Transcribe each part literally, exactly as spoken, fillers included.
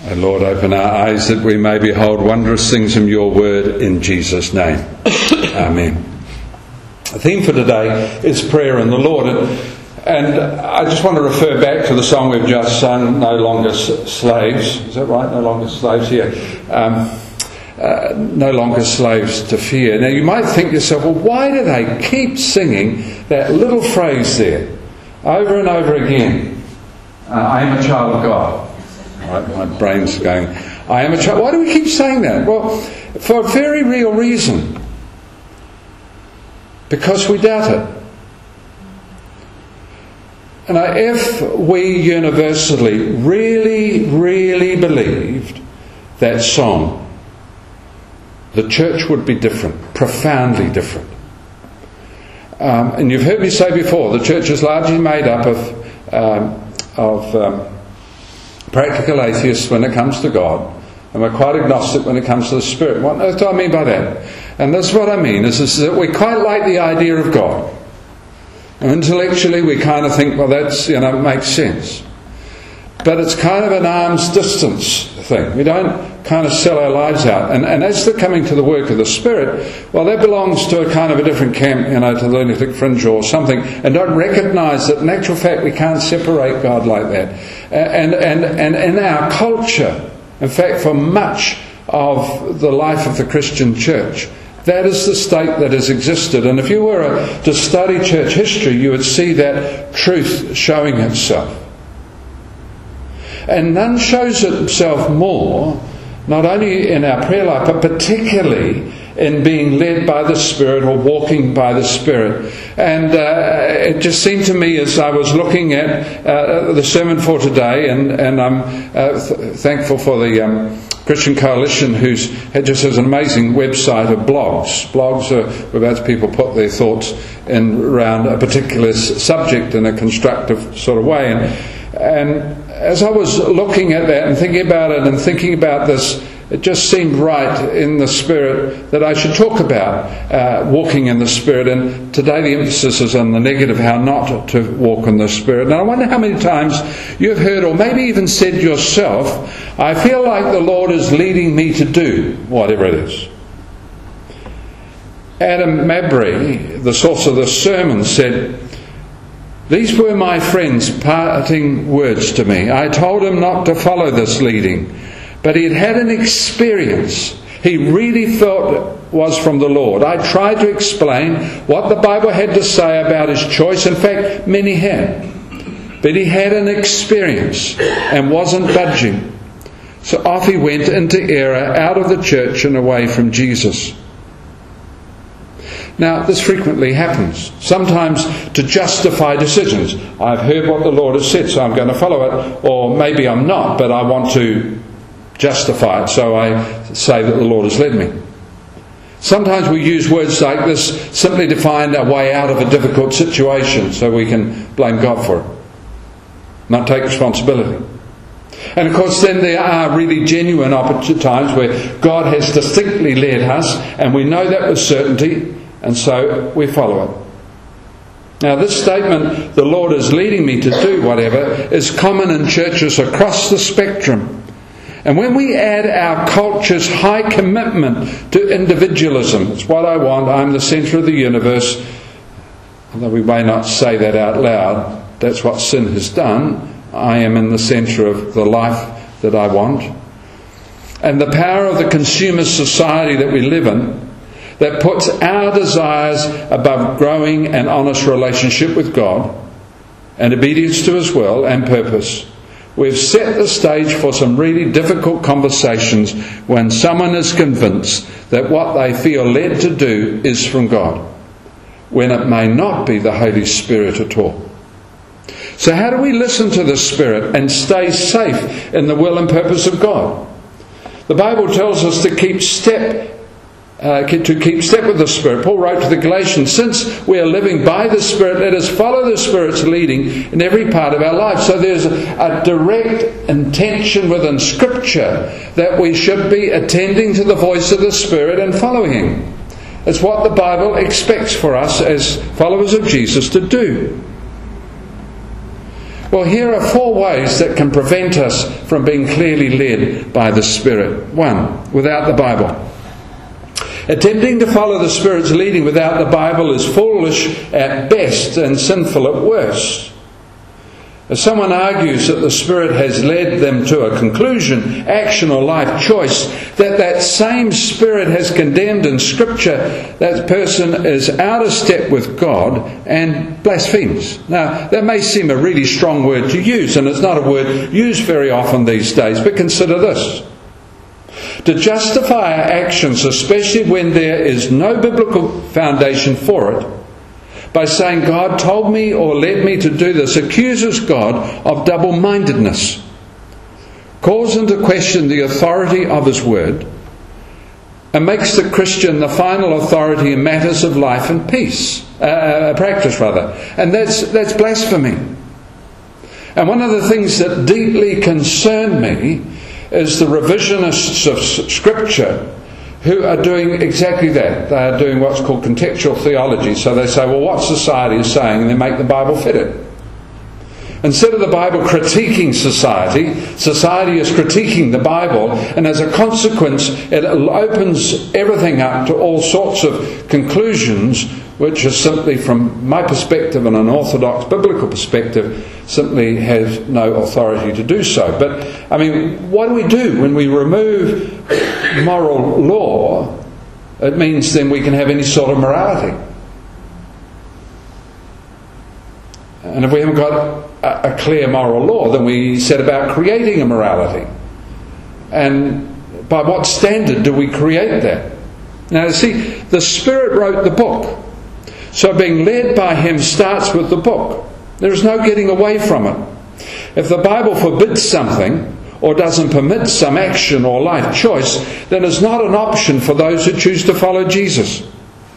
O Lord, open our eyes that we may behold wondrous things from your word, in Jesus' name. Amen. The theme for today is prayer and the Lord. And, and I just want to refer back to the song we've just sung, No Longer Slaves. Is that right? No longer slaves here. Um, uh, no longer slaves to fear. Now you might think to yourself, well, why do they keep singing that little phrase there over and over again? Uh, I am a child of God. Right, my brain's going, I am a child. Why do we keep saying that? Well, for a very real reason. Because we doubt it. And if we universally really, really believed that song, the church would be different, profoundly different. Um, and you've heard me say before, the church is largely made up of um, of um, practical atheists when it comes to God, and we're quite agnostic when it comes to the Spirit. What do I mean by that? And this is what I mean, is, is that we quite like the idea of God. And intellectually we kind of think, well, that's, you know, makes sense. But it's kind of an arm's distance thing. We don't kind of sell our lives out. And, and as they're coming to the work of the Spirit, well, that belongs to a kind of a different camp, you know, to the lunatic fringe or something, and don't recognise that in actual fact we can't separate God like that. And, and, and in our culture, in fact for much of the life of the Christian church, that is the state that has existed. And if you were a, to study church history, you would see that truth showing itself. And none shows itself more, not only in our prayer life, but particularly in being led by the Spirit or walking by the Spirit. And uh, it just seemed to me as I was looking at uh, the sermon for today, and, and I'm uh, th- thankful for the um, Christian Coalition, who's just has an amazing website of blogs. Blogs are where people put their thoughts in around a particular subject in a constructive sort of way. And, and as I was looking at that and thinking about it and thinking about this, it just seemed right in the Spirit that I should talk about uh, walking in the Spirit. And today the emphasis is on the negative, how not to walk in the Spirit. And I wonder how many times you've heard, or maybe even said yourself, I feel like the Lord is leading me to do whatever it is. Adam Mabry, the source of the sermon, said, these were my friend's parting words to me. I told him not to follow this leading, but he had had an experience he really felt was from the Lord. I tried to explain what the Bible had to say about his choice. In fact, many had. But he had an experience and wasn't budging. So off he went into error, out of the church and away from Jesus. Now, this frequently happens, sometimes to justify decisions. I've heard what the Lord has said, so I'm going to follow it. Or maybe I'm not, but I want to justify it, so I say that the Lord has led me. Sometimes we use words like this simply to find a way out of a difficult situation, so we can blame God for it, not take responsibility. And of course then there are really genuine opportune times where God has distinctly led us, and we know that with certainty, and so we follow it. Now this statement, the Lord is leading me to do whatever, is common in churches across the spectrum. And when we add our culture's high commitment to individualism, it's what I want, I'm the centre of the universe, although we may not say that out loud, that's what sin has done. I am in the centre of the life that I want. And the power of the consumer society that we live in, that puts our desires above growing an honest relationship with God and obedience to His will and purpose, we've set the stage for some really difficult conversations when someone is convinced that what they feel led to do is from God, when it may not be the Holy Spirit at all. So how do we listen to the Spirit and stay safe in the will and purpose of God? The Bible tells us to keep step Uh, to keep step with the Spirit. Paul wrote to the Galatians, since we are living by the Spirit, let us follow the Spirit's leading in every part of our life. So there's a direct intention within Scripture that we should be attending to the voice of the Spirit and following Him. It's what the Bible expects for us as followers of Jesus to do. Well, here are four ways that can prevent us from being clearly led by the Spirit. One, without the Bible. Attempting to follow the Spirit's leading without the Bible is foolish at best and sinful at worst. If someone argues that the Spirit has led them to a conclusion, action or life choice, that that same Spirit has condemned in Scripture, that person is out of step with God and blasphemes. Now, that may seem a really strong word to use, and it's not a word used very often these days, but consider this. To justify our actions, especially when there is no biblical foundation for it, by saying God told me or led me to do this, accuses God of double-mindedness, calls into question the authority of His Word, and makes the Christian the final authority in matters of life and peace, uh, practice rather. And that's, that's blasphemy. And one of the things that deeply concern me is the revisionists of Scripture who are doing exactly that. They are doing what's called contextual theology. So they say, well, what society is saying, and they make the Bible fit it. Instead of the Bible critiquing society, society is critiquing the Bible, and as a consequence, it opens everything up to all sorts of conclusions, which is simply, from my perspective and an orthodox biblical perspective, simply has no authority to do so. But, I mean, what do we do when we remove moral law? It means then we can have any sort of morality. And if we haven't got a, a clear moral law, then we set about creating a morality. And by what standard do we create that? Now, see, the Spirit wrote the book. So being led by Him starts with the book. There is no getting away from it. If the Bible forbids something, or doesn't permit some action or life choice, then it's not an option for those who choose to follow Jesus.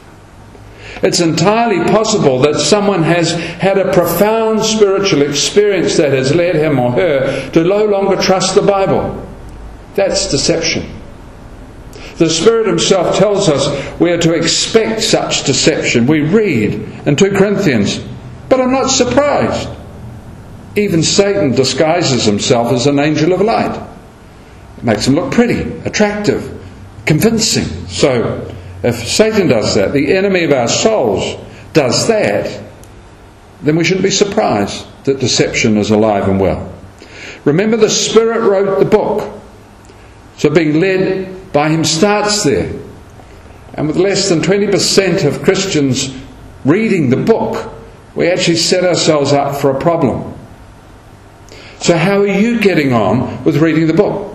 It's entirely possible that someone has had a profound spiritual experience that has led him or her to no longer trust the Bible. That's deception. The Spirit Himself tells us we are to expect such deception. We read in two Corinthians, but I'm not surprised. Even Satan disguises himself as an angel of light. It makes him look pretty, attractive, convincing. So, if Satan does that, the enemy of our souls does that, then we shouldn't be surprised that deception is alive and well. Remember, the Spirit wrote the book. So being led by Him starts there. And with less than twenty percent of Christians reading the book, we actually set ourselves up for a problem. So how are you getting on with reading the book?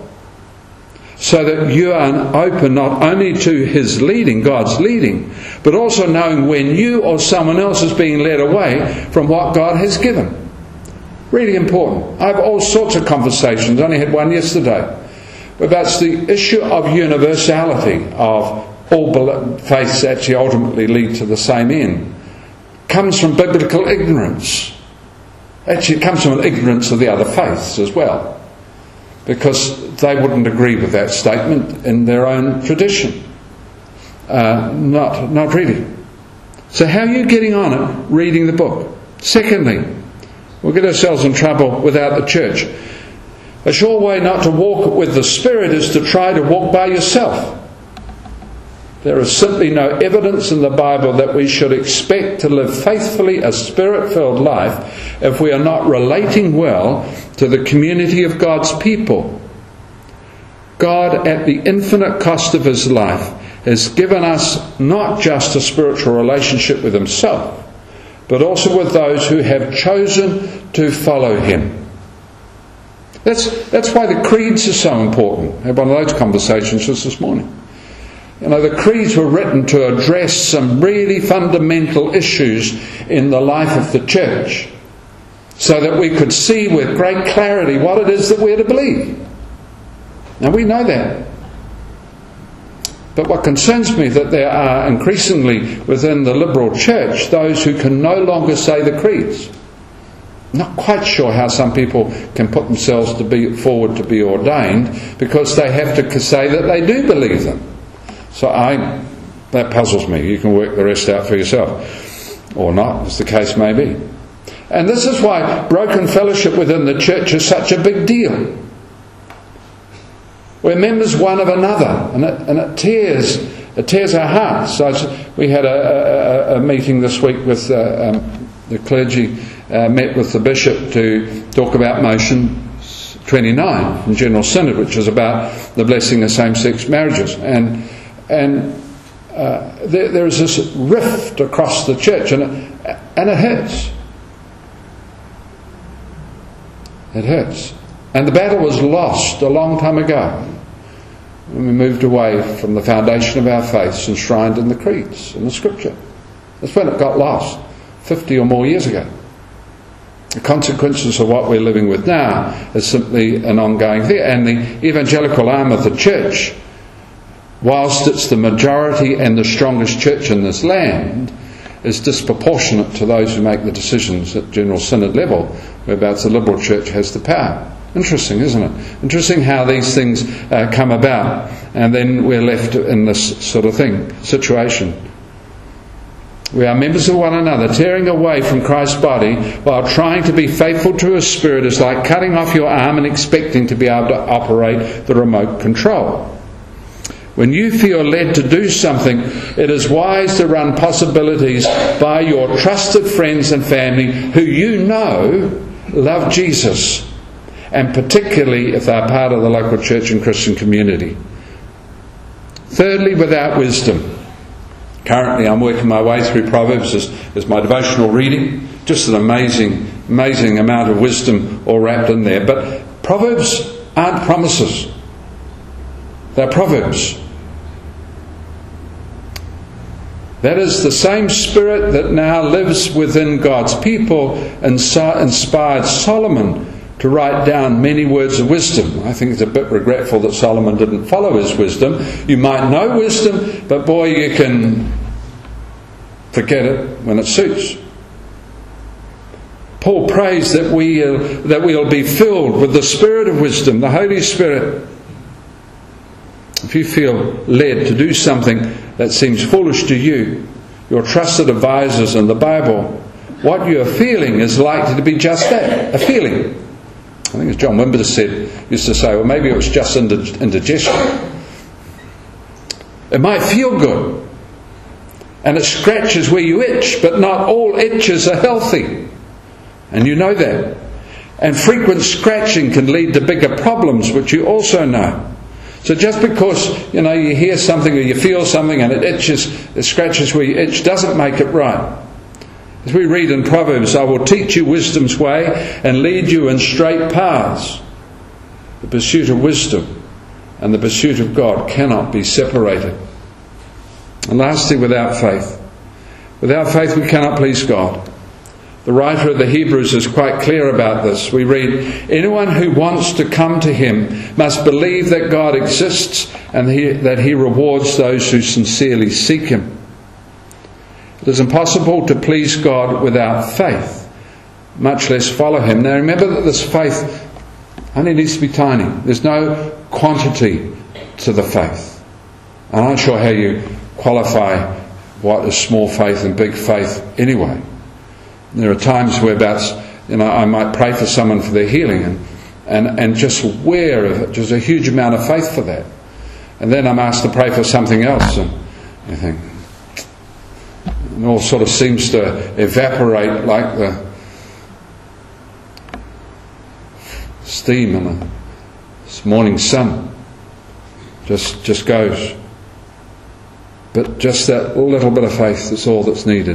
So that you are open not only to His leading, God's leading, but also knowing when you or someone else is being led away from what God has given. Really important. I have all sorts of conversations. I only had one yesterday. But that's the issue of universality, of all faiths actually ultimately lead to the same end. Comes from biblical ignorance. Actually, it comes from an ignorance of the other faiths as well, because they wouldn't agree with that statement in their own tradition. Uh, not, not really. So how are you getting on it reading the book? Secondly, we'll get ourselves in trouble without the church. A sure way not to walk with the Spirit is to try to walk by yourself. There is simply no evidence in the Bible that we should expect to live faithfully a Spirit-filled life if we are not relating well to the community of God's people. God, at the infinite cost of His life, has given us not just a spiritual relationship with Himself, but also with those who have chosen to follow Him. That's, that's why the creeds are so important. I had one of those conversations just this morning. You know, the creeds were written to address some really fundamental issues in the life of the church, so that we could see with great clarity what it is that we're to believe. Now, we know that. But what concerns me is that there are increasingly within the liberal church those who can no longer say the creeds. Not quite sure how some people can put themselves to be forward to be ordained, because they have to say that they do believe them. So I, that puzzles me. You can work the rest out for yourself, or not, as the case may be. And this is why broken fellowship within the church is such a big deal. We're members one of another, and it, and it tears it tears our hearts. So we had a, a, a meeting this week with uh, um, the clergy, uh, met with the bishop to talk about motion twenty-nine from General Synod, which is about the blessing of same-sex marriages. And and uh, there, there is this rift across the church, and it, and it hurts. It hurts. And the battle was lost a long time ago when we moved away from the foundation of our faiths enshrined in the creeds and the Scripture. That's when it got lost, fifty or more years ago. The consequences of what we're living with now is simply an ongoing thing. And the evangelical arm of the church, whilst it's the majority and the strongest church in this land, is disproportionate to those who make the decisions at General Synod level, whereabouts the liberal church has the power. Interesting, isn't it? Interesting how these things uh, come about, and then we're left in this sort of thing, situation. We are members of one another. Tearing away from Christ's body while trying to be faithful to His Spirit is like cutting off your arm and expecting to be able to operate the remote control. When you feel led to do something, it is wise to run possibilities by your trusted friends and family who you know love Jesus, and particularly if they are part of the local church and Christian community. Thirdly, without wisdom. Currently I'm working my way through Proverbs as, as my devotional reading. Just an amazing, amazing amount of wisdom all wrapped in there. But Proverbs aren't promises. They're proverbs. That is the same Spirit that now lives within God's people and inspired Solomon to write down many words of wisdom. I think it's a bit regretful that Solomon didn't follow his wisdom. You might know wisdom, but boy, you can forget it when it suits. Paul prays that we uh, that we'll be filled with the Spirit of wisdom, the Holy Spirit. If you feel led to do something that seems foolish to you, your trusted advisors in the Bible, what you're feeling is likely to be just that, a feeling. I think as John Wimber said, used to say, well, maybe it was just indigestion. It might feel good, and it scratches where you itch, but not all itches are healthy, and you know that. And frequent scratching can lead to bigger problems, which you also know. So just because, you know, you hear something or you feel something and it itches, it scratches where you itch, doesn't make it right. As we read in Proverbs, I will teach you wisdom's way and lead you in straight paths. The pursuit of wisdom and the pursuit of God cannot be separated. And lastly, without faith. Without faith we cannot please God. The writer of the Hebrews is quite clear about this. We read, anyone who wants to come to Him must believe that God exists and he, that He rewards those who sincerely seek Him. It is impossible to please God without faith, much less follow Him. Now remember that this faith only needs to be tiny. There's no quantity to the faith. I'm not sure how you qualify what is small faith and big faith anyway. There are times whereabouts, you know, I might pray for someone for their healing and, and, and just aware of it, just a huge amount of faith for that. And then I'm asked to pray for something else and you think, it all sort of seems to evaporate like the steam in the morning sun. Just, just goes. But just that little bit of faith is all that's needed.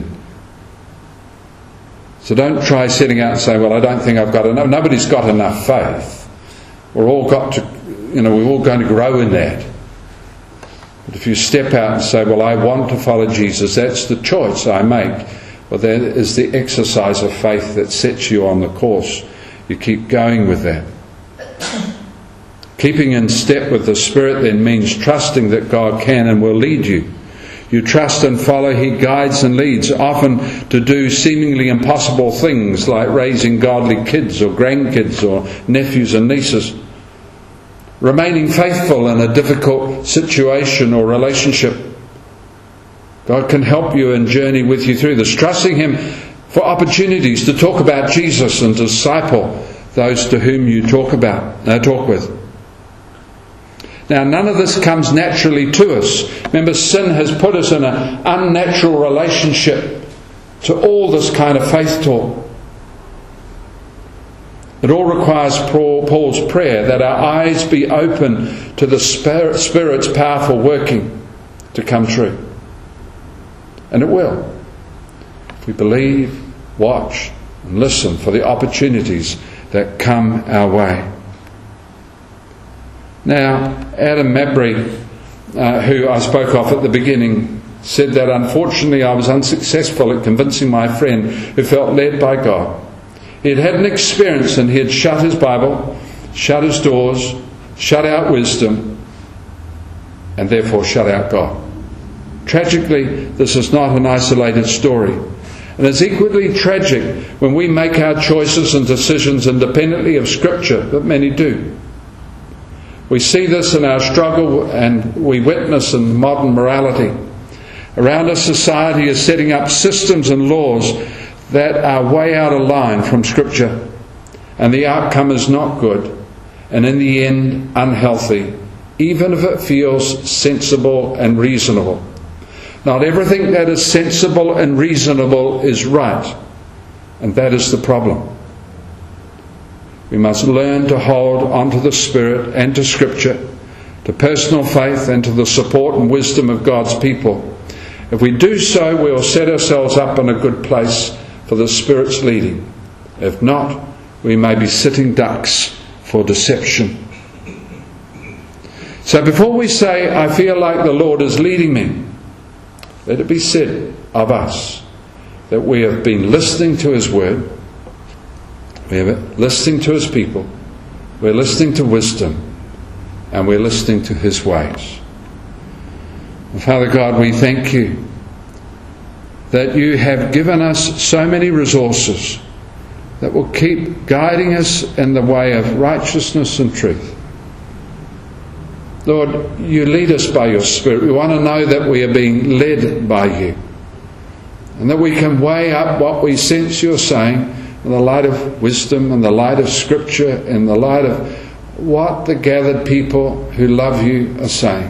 So don't try setting out and say, well, I don't think I've got enough. Nobody's got enough faith. We're all got to, you know, we're all going to grow in that. But if you step out and say, well, I want to follow Jesus, that's the choice I make. Well, that is the exercise of faith that sets you on the course. You keep going with that. Keeping in step with the Spirit then means trusting that God can and will lead you. You trust and follow, He guides and leads, often to do seemingly impossible things like raising godly kids or grandkids or nephews and nieces. Remaining faithful in a difficult situation or relationship. God can help you and journey with you through this. Trusting Him for opportunities to talk about Jesus and disciple those to whom you talk about, uh, talk with. Now, none of this comes naturally to us. Remember, sin has put us in an unnatural relationship to all this kind of faith talk. It all requires Paul's prayer that our eyes be open to the Spirit's powerful working to come true. And it will. If we believe, watch, and listen for the opportunities that come our way. Now, Adam Mabry, uh, who I spoke of at the beginning, said that unfortunately I was unsuccessful at convincing my friend who felt led by God. He had had an experience and he had shut his Bible, shut his doors, shut out wisdom, and therefore shut out God. Tragically, this is not an isolated story. And it's equally tragic when we make our choices and decisions independently of Scripture, but many do. We see this in our struggle and we witness in modern morality. Around us, society is setting up systems and laws that are way out of line from Scripture, and the outcome is not good, and in the end unhealthy, even if it feels sensible and reasonable. Not everything that is sensible and reasonable is right, and that is the problem. We must learn to hold onto the Spirit and to Scripture, to personal faith and to the support and wisdom of God's people. If we do so, we will set ourselves up in a good place for the Spirit's leading. If not, we may be sitting ducks for deception. So before we say, I feel like the Lord is leading me, let it be said of us that we have been listening to His Word, we are listening to His people, we're listening to wisdom, and we're listening to His ways. And Father God, we thank You that You have given us so many resources that will keep guiding us in the way of righteousness and truth. Lord, You lead us by Your Spirit. We want to know that we are being led by You, and that we can weigh up what we sense You're saying in the light of wisdom, in the light of Scripture, in the light of what the gathered people who love You are saying.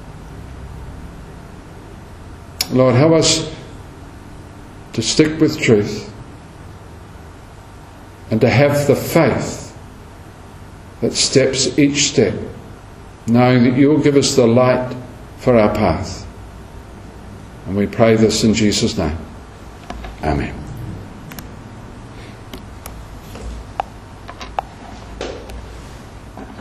Lord, help us to stick with truth and to have the faith that steps each step, knowing that You'll give us the light for our path. And we pray this in Jesus' name. Amen.